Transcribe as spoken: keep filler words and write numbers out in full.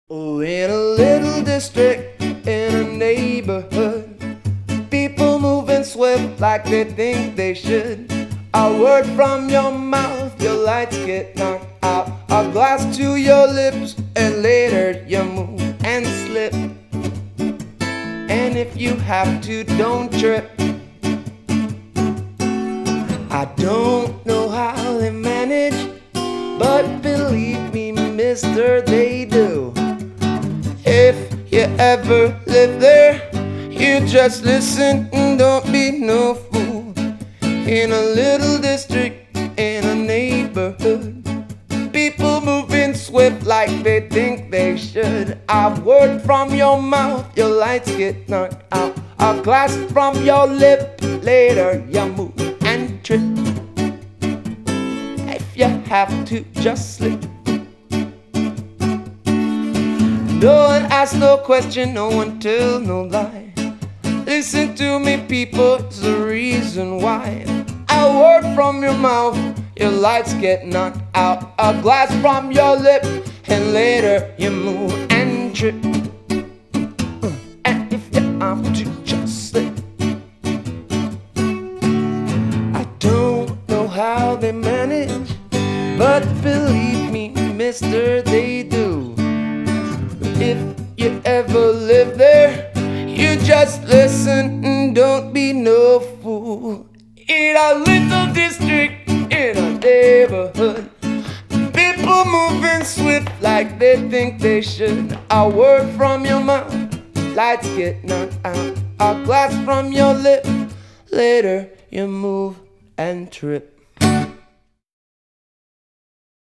Oh, in a little district, in a neighborhood, people moving swift like they think they should. A word from your mouth, your lights get knocked out. A glass to your lips, and later you move and slip. And if you have to, don't trip. I don't know how they manage, but believe me, mister, they do. If you ever live there, you just listen and don't be no fool. In a little district, in a neighborhood, people moving swift like they think they should. A word from your mouth, your lights get knocked out. A glass from your lip, later you move and trip. If you have to, just slip. No one asks no question, no one tell no lie. Listen to me, people, it's the reason why. A word from your mouth, your lights get knocked out. A glass from your lip, and later you move and trip. And if you have to, just slip. I don't know how they manage, but believe me, mister, they do. If you ever live there, you just listen and don't be no fool. In a little district, in a neighborhood, people moving swift like they think they should. A word from your mouth, lights get knocked out. A glass from your lip, later you move and trip.